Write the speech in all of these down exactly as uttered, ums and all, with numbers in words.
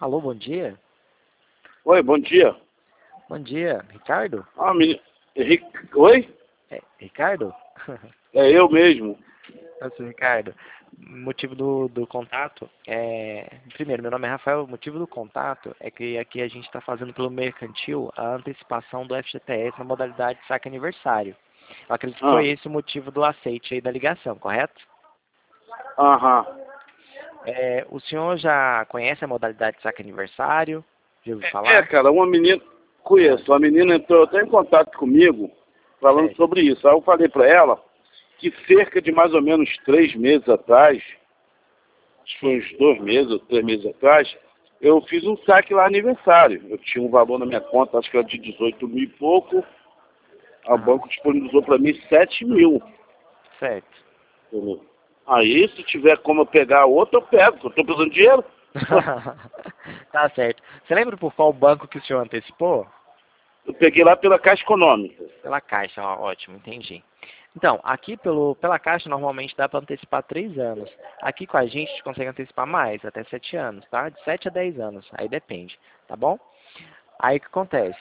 Alô, bom dia. Oi, bom dia. Bom dia, Ricardo? Ah, menino. Ric... Oi? É, Ricardo? É eu mesmo. Eu sou o Ricardo. Motivo do, do contato é... Primeiro, meu nome é Rafael. O motivo do contato é que aqui a gente está fazendo pelo mercantil a antecipação do F G T S na modalidade saque aniversário. Eu acredito que Ah, foi esse o motivo do aceite aí da ligação, correto? aham. É, o senhor já conhece a modalidade de saque aniversário? Já ouviu É, é, falar? cara, uma menina. Ah, Conheço. Uma menina entrou até em contato comigo falando certo. sobre isso. Aí eu falei pra ela que cerca de mais ou menos três meses atrás, acho que foi Sim. uns dois meses ou três meses atrás, eu fiz um saque lá aniversário. Eu tinha um valor na minha conta, acho que era de dezoito mil e pouco. A Aham. banco disponibilizou para mim sete mil. Certo. Entendeu? Aí, se tiver como eu pegar outro, eu pego, porque eu tô precisando de dinheiro. Tá certo. Você lembra por qual banco que o senhor antecipou? Eu peguei lá pela Caixa Econômica. Pela Caixa, ó, ótimo, entendi. Então, aqui pelo, pela Caixa normalmente dá para antecipar três anos. Aqui com a gente a gente consegue antecipar mais, até sete anos, tá? De sete a dez anos, aí depende, tá bom? Aí o que acontece?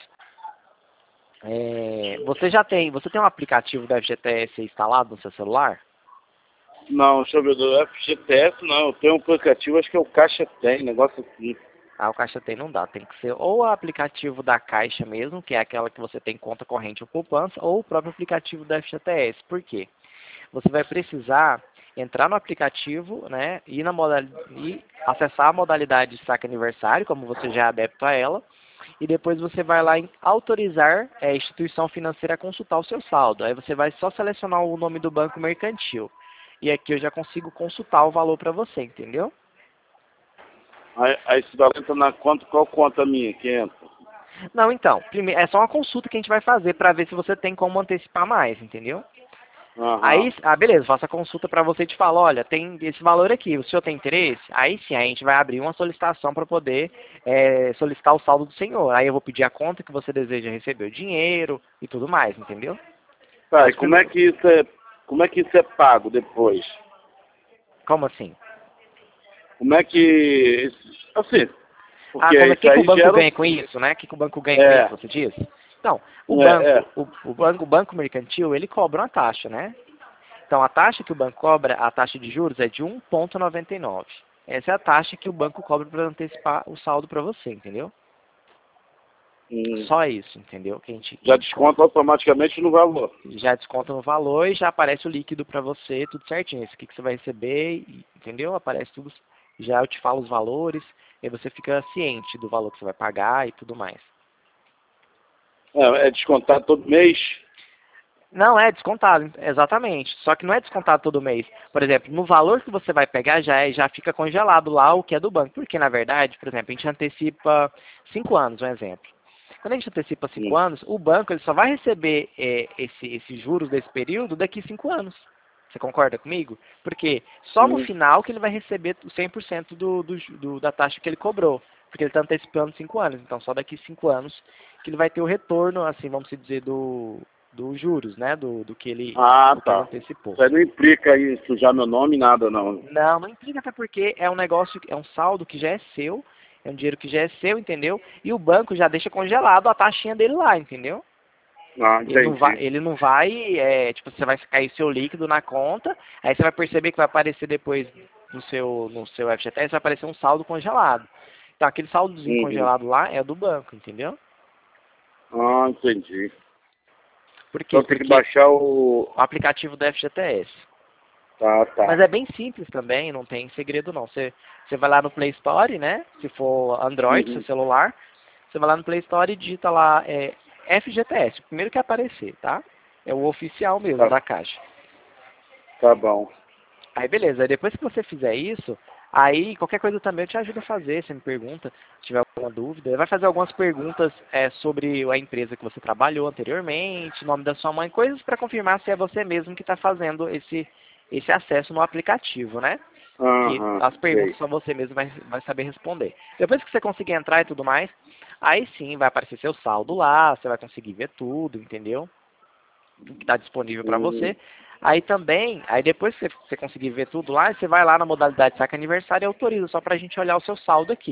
É, você já tem, você tem um aplicativo da F G T S instalado no seu celular? Não, deixa eu ver, do F G T S não, eu tenho um aplicativo, acho que é o Caixa Tem, negócio assim. Ah, o Caixa Tem não dá, tem que ser ou o aplicativo da Caixa mesmo, que é aquela que você tem conta corrente ou poupança, ou o próprio aplicativo da F G T S. Por quê? Você vai precisar entrar no aplicativo, né, e, na modal... e acessar a modalidade de saque aniversário, como você já é adepto a ela, e depois você vai lá em autorizar a instituição financeira a consultar o seu saldo. Aí você vai só selecionar o nome do banco mercantil. E aqui eu já consigo consultar o valor para você, entendeu? Aí, aí se dá entra na conta, qual conta minha que entra? Não, então, primeiro, é só uma consulta que a gente vai fazer para ver se você tem como antecipar mais, entendeu? Aham. Aí, ah, beleza, faço a consulta para você e te falo, olha, tem esse valor aqui, o senhor tem interesse? Aí sim, a gente vai abrir uma solicitação para poder é, solicitar o saldo do senhor. Aí eu vou pedir a conta que você deseja receber o dinheiro e tudo mais, entendeu? Tá, e Mas como é primeiro, que isso é, como é que isso é pago depois? como assim? Como é que, assim, Ah, porque como é isso que, que o aí banco gera, um- ganha com isso, né? O que, que o banco ganha com isso, é, você diz? Então, o é, banco, é. o, o banco, o banco mercantil, ele cobra uma taxa, né? Então, a taxa que o banco cobra, a taxa de juros é de um vírgula noventa e nove. Essa é a taxa que o banco cobra para antecipar o saldo para você, entendeu? Hum, Só isso, entendeu? Que a gente, que a já gente cobra. desconta automaticamente no valor. Já desconta no valor e já aparece o líquido para você, tudo certinho. Isso aqui que você vai receber, e- entendeu? Aparece tudo. Já eu te falo os valores, e aí você fica ciente do valor que você vai pagar e tudo mais. É, é descontado todo mês. Não, é descontado, exatamente. Só que não é descontado todo mês. Por exemplo, no valor que você vai pegar já, é, já fica congelado lá o que é do banco. Porque, na verdade, por exemplo, a gente antecipa cinco anos, um exemplo. Quando a gente antecipa cinco Hum. anos, o banco ele só vai receber é, esse, esses juros desse período daqui cinco anos. Você concorda comigo? Porque só no Hum. final que ele vai receber o cem por cento do, do, do, da taxa que ele cobrou. Porque ele está antecipando cinco anos. Então, só daqui cinco anos que ele vai ter o retorno, assim, vamos dizer, do, dos juros, né? Do, do, que ele, Ah, do que ele tá. antecipou. Isso aí não implica aí sujar meu nome, nada não. Não, não implica até porque é um negócio, é um saldo que já é seu, é um dinheiro que já é seu, entendeu? E o banco já deixa congelado a taxinha dele lá, entendeu? Ah, Ele não vai, entendi. ele não vai, é, tipo, você vai cair seu líquido na conta, aí você vai perceber que vai aparecer depois no seu, no seu F G T S, vai aparecer um saldo congelado. Então aquele saldozinho Uhum. congelado lá é do banco, entendeu? Ah, entendi. Por quê? Então tem que Porque baixar o... o aplicativo do F G T S. Tá, Mas tá. é bem simples também, não tem segredo não. Você, você vai lá no Play Store, né? Se for Android, seu Uhum. celular, você vai lá no Play Store e digita lá é, F G T S, o primeiro que aparecer, tá? É o oficial mesmo Tá, da Caixa. tá bom. Aí beleza, aí depois que você fizer isso, aí qualquer coisa também eu te ajudo a fazer, você me pergunta, se tiver alguma dúvida. Vai fazer algumas perguntas é, sobre a empresa que você trabalhou anteriormente, nome da sua mãe, coisas para confirmar se é você mesmo que está fazendo esse, esse acesso no aplicativo, né? Que Aham, as perguntas sei. só você mesmo vai, vai saber responder. Depois que você conseguir entrar e tudo mais, aí sim vai aparecer seu saldo lá, você vai conseguir ver tudo, entendeu? O que está disponível para Hum. você. Aí também, aí depois que você, você conseguir ver tudo lá, você vai lá na modalidade saque aniversário e autoriza, só para a gente olhar o seu saldo aqui.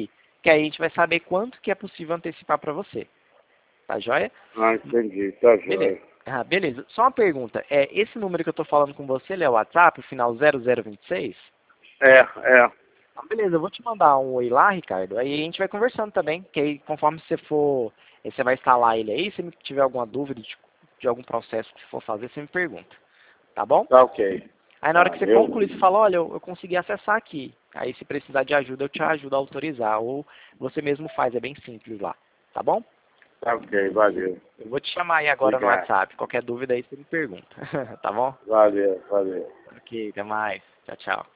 que aí a gente vai saber quanto que é possível antecipar para você. Tá joia? Ah, entendi. Tá Beleza. joia. Ah, beleza. Só uma pergunta. É, esse número que eu tô falando com você, ele é o WhatsApp, o final zero zero vinte e seis? É, é. Ah, beleza, eu vou te mandar um oi lá, Ricardo. Aí a gente vai conversando também, que aí conforme você for, eh, você vai instalar ele aí, se me tiver alguma dúvida de, de algum processo que você for fazer, você me pergunta. Tá bom? Tá ok. Aí na hora Tá, que você eu... concluir, você fala, olha, eu, eu consegui acessar aqui. Aí se precisar de ajuda, eu te ajudo a autorizar. Ou você mesmo faz, é bem simples lá. Tá bom? Tá ok, valeu. Eu vou te chamar aí agora no Obrigado. WhatsApp. Qualquer dúvida aí você me pergunta. Tá bom? Valeu, valeu. Ok, até mais. Tchau, tchau.